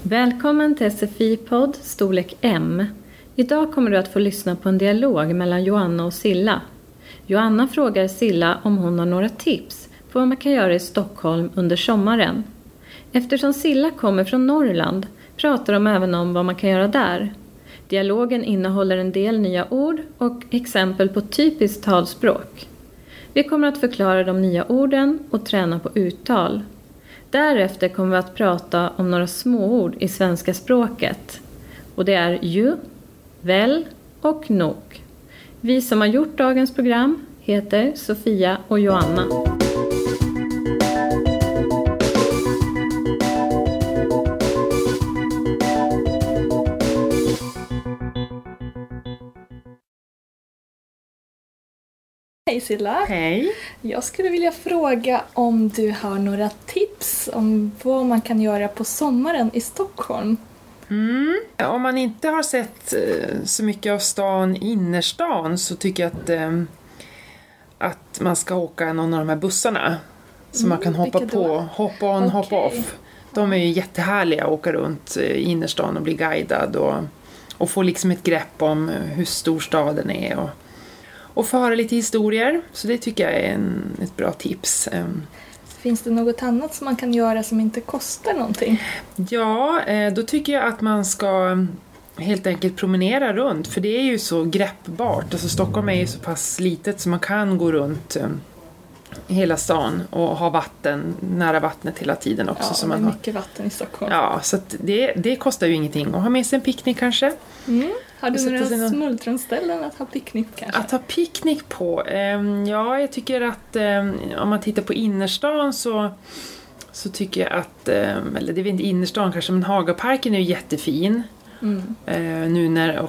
Välkommen till SFI-podd storlek M. Idag kommer du att få lyssna på en dialog mellan Joanna och Silla. Joanna frågar Silla om hon har några tips på vad man kan göra i Stockholm under sommaren. Eftersom Silla kommer från Norrland pratar de även om vad man kan göra där. Dialogen innehåller en del nya ord och exempel på typiskt talspråk. Vi kommer att förklara de nya orden och träna på uttal. Därefter kommer vi att prata om några småord i svenska språket. Och det är ju, väl och nog. Vi som har gjort dagens program heter Sofia och Joanna. Hej Silla. Hej. Jag skulle vilja fråga om du har några tips om vad man kan göra på sommaren i Stockholm. Om man inte har sett så mycket av stan innerstan så tycker jag att man ska åka någon av de här bussarna som man kan hoppa på. Hop on, hop off. De är ju jättehärliga att åka runt i innerstan och bli guidad och få liksom ett grepp om hur stor staden är och få höra lite historier. Så det tycker jag är ett bra tips. Finns det något annat som man kan göra som inte kostar någonting? Ja, då tycker jag att man ska helt enkelt promenera runt. För det är ju så greppbart. Alltså Stockholm är ju så pass litet så man kan gå runt hela stan och ha vatten, nära vattnet hela tiden också. Ja, så det är man mycket vatten i Stockholm. Ja, så att det kostar ju ingenting. Och ha med sig en picknick kanske. Har du några smultronställen att ha picknick kanske? Att ha picknick på? Ja, jag tycker att om man tittar på innerstan så tycker jag att, eller det är inte innerstan kanske, men Hagaparken är ju jättefin. Nu när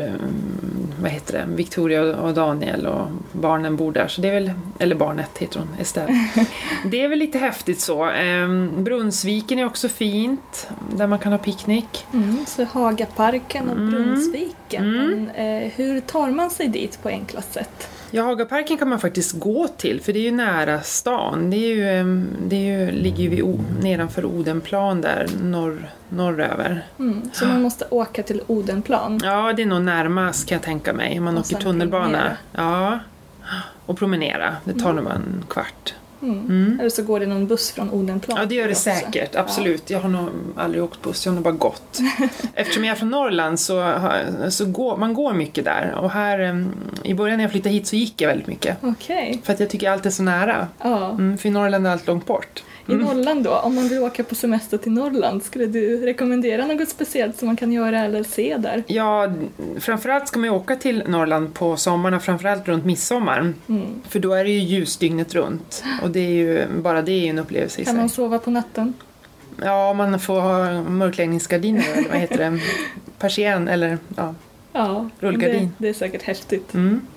vad heter det, Victoria och Daniel och barnen bor där, så det är väl, eller barnet heter hon, Estelle. Det är väl lite häftigt så. Brunnsviken är också fint, där man kan ha picknick. Så Hagaparken och Brunnsviken. Men hur tar man sig dit på enklast sätt? Ja, Hagaparken kan man faktiskt gå till, för det är ju nära stan. Ligger ju nedanför Odenplan där, norröver. Så man måste åka till Odenplan? Ja, det är nog närmast kan jag tänka mig. Man åker tunnelbana. Ja, och promenera. Det tar nog en kvart. Eller så går det någon buss från Odenplan. Ja, det gör det säkert, absolut. Ja. Jag har nog aldrig åkt buss, jag har nog bara gått. Eftersom jag är från Norrland så går mycket där. Och här, i början när jag flyttade hit så gick jag väldigt mycket. Okej. För att jag tycker allt är så nära. Ja. För i Norrland är allt långt bort. I Norrland då, om man vill åka på semester till Norrland, skulle du rekommendera något speciellt som man kan göra eller se där? Ja, framförallt ska man åka till Norrland på sommarna, framförallt runt midsommar. För då är det ju ljusdygnet runt. Och det är ju, bara det är ju en upplevelse i sig. Kan man sova på natten? Ja, man får ha mörkläggningsgardiner eller vad heter det? Persienn eller rullgardin. Det är säkert häftigt.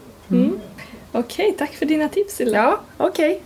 Okej, tack för dina tips, Silla. Ja, okej.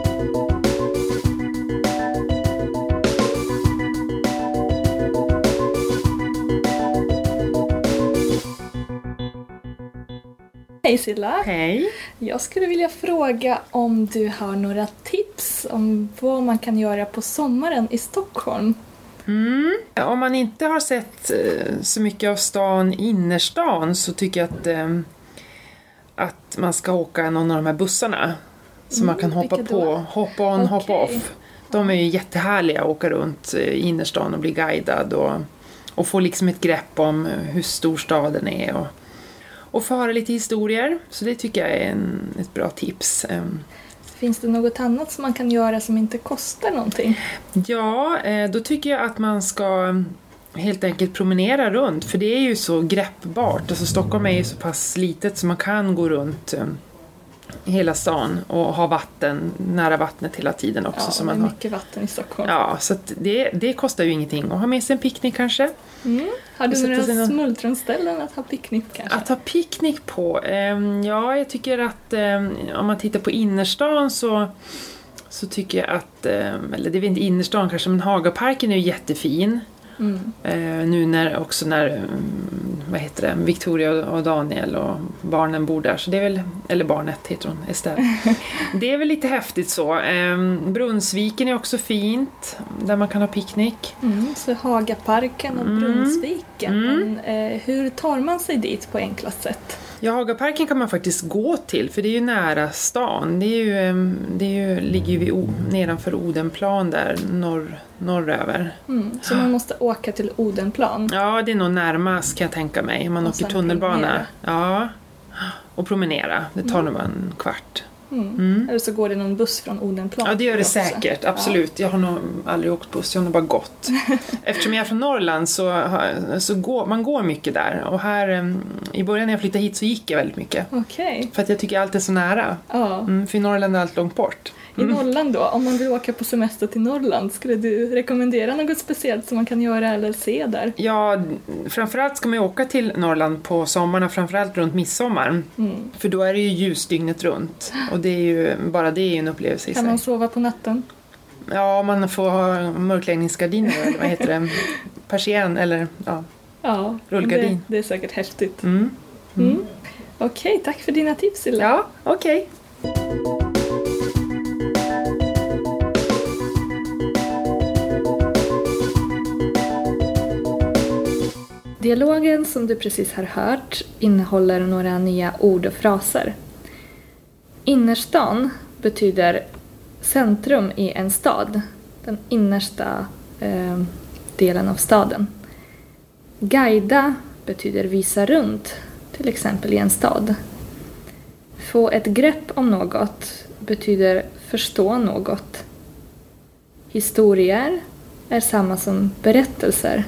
Hej Silla. Hej. Jag skulle vilja fråga om du har några tips om vad man kan göra på sommaren i Stockholm. Om man inte har sett så mycket av stan innerstan så tycker jag att man ska åka någon av de här bussarna som man kan hoppa på. Hop on, hop off. De är ju jättehärliga att åka runt i innerstan och bli guidad och få liksom ett grepp om hur stor staden är och få höra lite historier. Så det tycker jag är ett bra tips. Finns det något annat som man kan göra som inte kostar någonting? Ja, då tycker jag att man ska helt enkelt promenera runt. För det är ju så greppbart. Alltså Stockholm är ju så pass litet så man kan gå runt hela stan och ha vatten, nära vattnet hela tiden också. Ja, så det är man mycket vatten i Stockholm. Ja, så att det kostar ju ingenting. Och ha med sig en picknick kanske. Har du några smultronställen att ha picknick kanske? Att ha picknick på? Ja, jag tycker att om man tittar på innerstan så tycker jag att, eller det är inte innerstan kanske, men Hagaparken är ju jättefin. Nu när Victoria och Daniel och barnen bor där. Så det är väl, eller barnet heter hon, Estelle. Det är väl lite häftigt så. Brunnsviken är också fint, där man kan ha picknick. Så Hagaparken och Brunnsviken. Men, hur tar man sig dit på enklast sätt? Ja, Hagaparken kan man faktiskt gå till, för det är ju nära stan. Ligger ju nedanför Odenplan där, norröver. Så man måste åka till Odenplan? Ja, det är nog närmast kan jag tänka mig. Man åker tunnelbana. Ja, och promenera. Det tar nog en kvart. Eller så går det någon buss från Odenplan. Ja, det gör det säkert, absolut. Ja. Jag har nog aldrig åkt buss, jag har nog bara gått. Eftersom jag är från Norrland så man går mycket där. Och här, i början när jag flyttade hit så gick jag väldigt mycket. Okej. För att jag tycker allt är så nära. Ja. För i Norrland är allt långt bort. I Norrland då, om man vill åka på semester till Norrland, skulle du rekommendera något speciellt som man kan göra eller se där? Ja, framförallt ska man åka till Norrland på sommarna, framförallt runt midsommar. För då är det ju ljusdygnet runt. Och det är ju, bara det är ju en upplevelse i sig. Kan man sova på natten? Ja, man får ha mörkläggningsgardiner, eller vad heter det? Persienn, eller rullgardin. Det är säkert häftigt. Okej, tack för dina tips, Silla. Ja, okej. Dialogen som du precis har hört innehåller några nya ord och fraser. Innerstan betyder centrum i en stad, den innersta delen av staden. Guida betyder visa runt, till exempel i en stad. Få ett grepp om något betyder förstå något. Historier är samma som berättelser.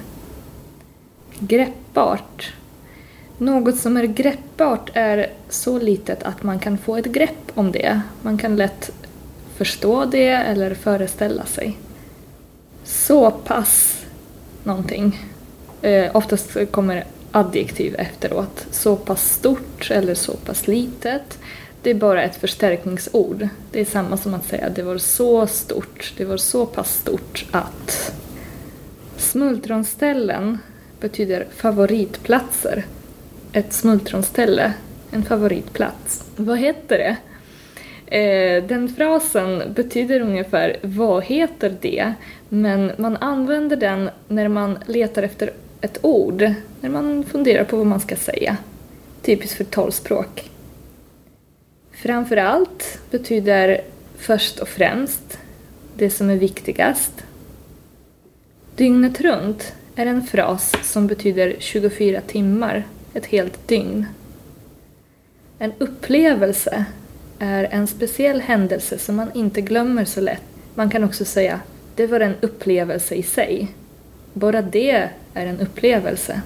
Greppbart. Något som är greppbart är så litet att man kan få ett grepp om det. Man kan lätt förstå det eller föreställa sig. Så pass någonting. Oftast kommer adjektiv efteråt. Så pass stort eller så pass litet. Det är bara ett förstärkningsord. Det är samma som att säga det var så stort. Det var så pass stort att. Smultronställen betyder favoritplatser. Ett smultronställe, en favoritplats. Vad heter det? Den frasen betyder ungefär vad heter det? Men man använder den när man letar efter ett ord. När man funderar på vad man ska säga. Typiskt för talspråk. Framförallt betyder först och främst det som är viktigast. Dygnet runt är en fras som betyder 24 timmar, ett helt dygn. En upplevelse är en speciell händelse som man inte glömmer så lätt. Man kan också säga, det var en upplevelse i sig. Bara det är en upplevelse.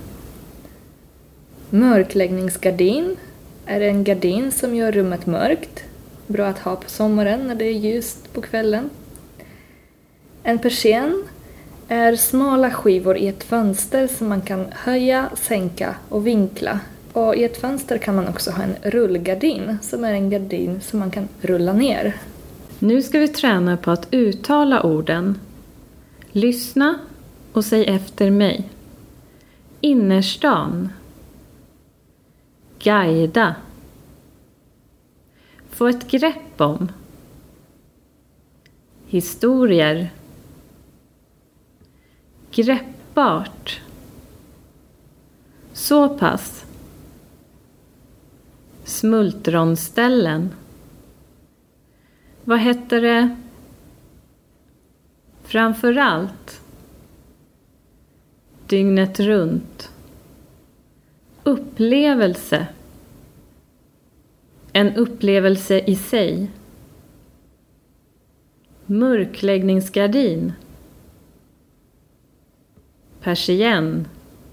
Mörkläggningsgardin är en gardin som gör rummet mörkt. Bra att ha på sommaren när det är ljust på kvällen. En persienn är smala skivor i ett fönster som man kan höja, sänka och vinkla. Och i ett fönster kan man också ha en rullgardin som är en gardin som man kan rulla ner. Nu ska vi träna på att uttala orden. Lyssna och säg efter mig. Innerstan. Guida. Få ett grepp om. Historier. Greppbart. Så pass. Smultronställen. Vad heter det? Framförallt. Dygnet runt. Upplevelse. En upplevelse i sig. Mörkläggningsgardin. Persienn.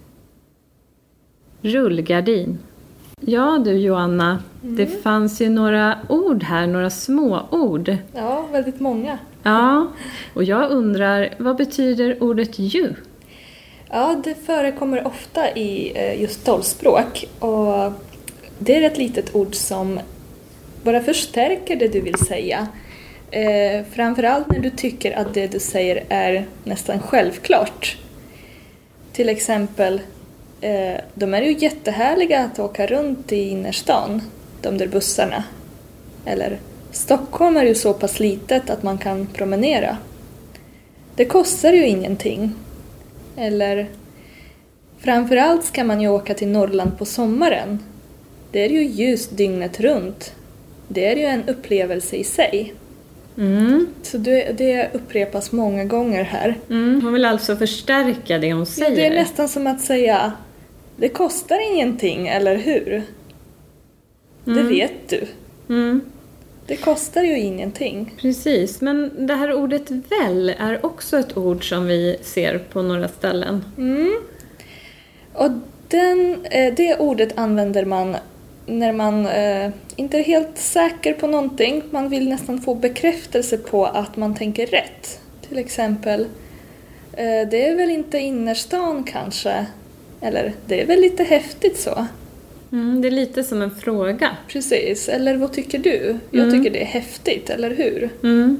Rullgardin. Ja du Joanna, det fanns ju några ord här, några små ord. Ja, väldigt många. Ja, och jag undrar, vad betyder ordet ju? Ja, det förekommer ofta i just talspråk. Och det är ett litet ord som bara förstärker det du vill säga. Framförallt när du tycker att det du säger är nästan självklart. Till exempel, de är ju jättehärliga att åka runt i innerstan, de där bussarna. Eller Stockholm är ju så pass litet att man kan promenera. Det kostar ju ingenting. Eller framförallt ska man ju åka till Norrland på sommaren. Det är ju ljust dygnet runt. Det är ju en upplevelse i sig. Så det upprepas många gånger här. Hon vill alltså förstärka det hon säger. Ja, det är nästan som att säga, det kostar ingenting, eller hur? Det vet du. Det kostar ju ingenting. Precis, men det här ordet väl är också ett ord som vi ser på några ställen. Och det ordet använder man när man inte är helt säker på någonting. Man vill nästan få bekräftelse på att man tänker rätt. Till exempel, det är väl inte innerstan kanske. Eller, det är väl lite häftigt så. Det är lite som en fråga. Precis, eller vad tycker du? Jag tycker det är häftigt, eller hur?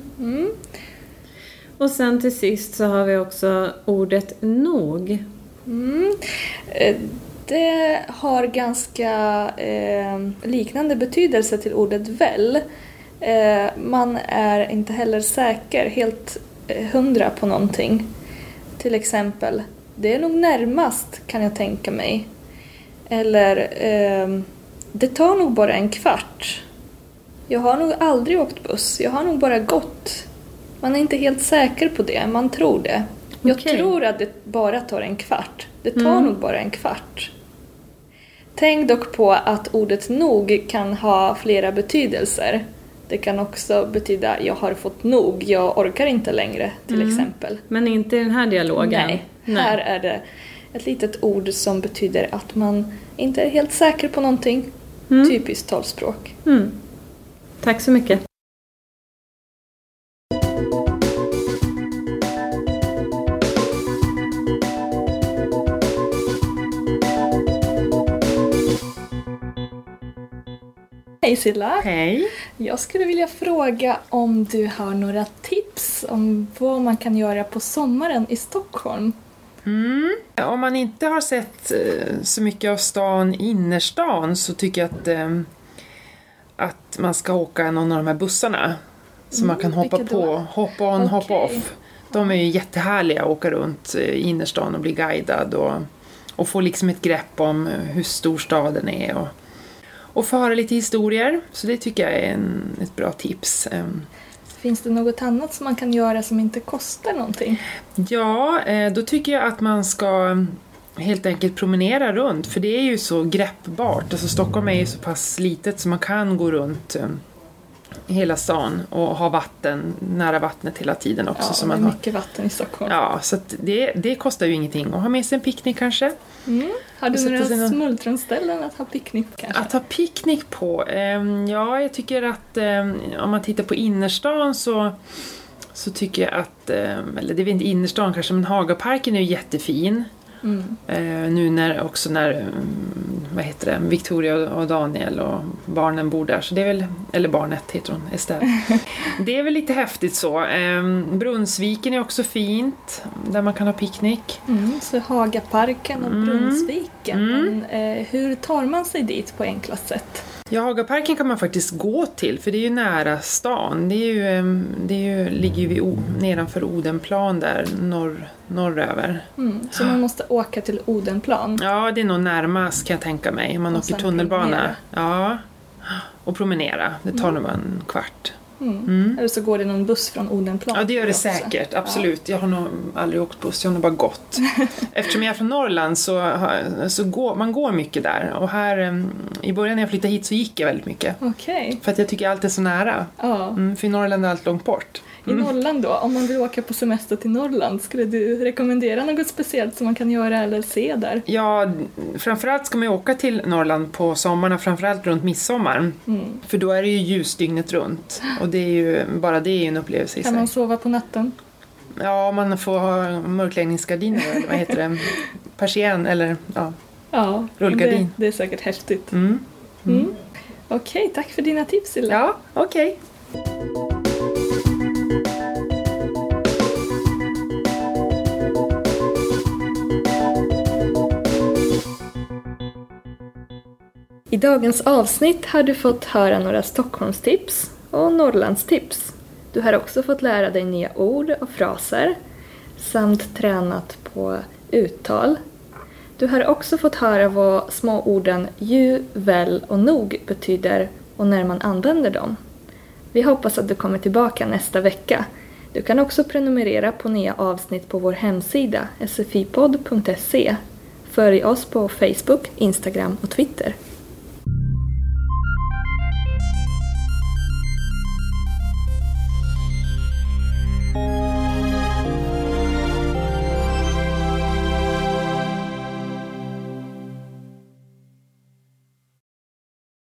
Och sen till sist så har vi också ordet nog. Det har ganska liknande betydelse till ordet väl. Man är inte heller säker, helt 100 på någonting. Till exempel, det är nog närmast kan jag tänka mig. Eller, det tar nog bara en kvart. Jag har nog aldrig åkt buss, jag har nog bara gått. Man är inte helt säker på det, man tror det. Jag tror att det bara tar en kvart. Det tar nog bara en kvart. Tänk dock på att ordet nog kan ha flera betydelser. Det kan också betyda jag har fått nog, jag orkar inte längre till exempel. Men inte i den här dialogen. Nej, här är det ett litet ord som betyder att man inte är helt säker på någonting. Typiskt talspråk. Tack så mycket. Hej Silla! Hej! Jag skulle vilja fråga om du har några tips om vad man kan göra på sommaren i Stockholm. Om man inte har sett så mycket av stan innerstan så tycker jag att man ska åka någon av de här bussarna som man kan hoppa på. Hop on, hop off. De är ju jättehärliga att åka runt i innerstan och bli guidad och få liksom ett grepp om hur stor staden är och få höra lite historier. Så det tycker jag är ett bra tips. Finns det något annat som man kan göra som inte kostar någonting? Ja, då tycker jag att man ska helt enkelt promenera runt. För det är ju så greppbart. Alltså Stockholm är ju så pass litet så man kan gå runt hela stan och ha vatten, nära vattnet hela tiden också. Ja, så det är man mycket vatten i Stockholm. Ja, så att det kostar ju ingenting. Och ha med sig en picknick kanske. Har du några smultronställen att ha picknick kanske? Att ha picknick på? Ja, jag tycker att om man tittar på innerstan så tycker jag att, eller det är inte innerstan kanske, men Hagaparken är ju jättefin. Nu när vad heter det, Victoria och Daniel och barnen bor där, så det är väl, eller barnet heter hon, Estelle. Det är väl lite häftigt så. Brunnsviken är också fint där man kan ha picknick. Så Hagaparken och Brunnsviken. Men hur tar man sig dit på enklast sätt? Ja, Hagaparken kan man faktiskt gå till för det är ju nära stan. Ligger ju nedanför Odenplan där norröver. Så man måste åka till Odenplan? Ja, det är nog närmast kan jag tänka mig. Man åker tunnelbana. Ja, och promenera. Det tar nog en kvart. Eller så går det någon buss från Odenplan. Ja, det gör det säkert. Absolut. Jag har nog aldrig åkt buss. Jag har nog bara gått. Eftersom jag är från Norrland så går mycket där. Och här i början när jag flyttade hit så gick jag väldigt mycket. Okej. För att jag tycker allt är så nära. Ja. För i Norrland är allt långt bort. I Norrland då, om man vill åka på semester till Norrland, skulle du rekommendera något speciellt som man kan göra eller se där? Ja, framförallt ska man ju åka till Norrland på sommarna, framförallt runt midsommar. För då är det ju ljusdygnet runt. Och det är ju, bara det är ju en upplevelse i sig. Kan man sova på natten? Ja, man får ha mörkläggningsgardiner eller vad heter det? Persienn eller rullgardin. Det är säkert häftigt. Okej, tack för dina tips, Silla. Ja, okej. I dagens avsnitt har du fått höra några Stockholmstips och Norrlandstips. Du har också fått lära dig nya ord och fraser samt tränat på uttal. Du har också fått höra vad småorden ju, väl och nog betyder och när man använder dem. Vi hoppas att du kommer tillbaka nästa vecka. Du kan också prenumerera på nya avsnitt på vår hemsida sfipodd.se. Följ oss på Facebook, Instagram och Twitter.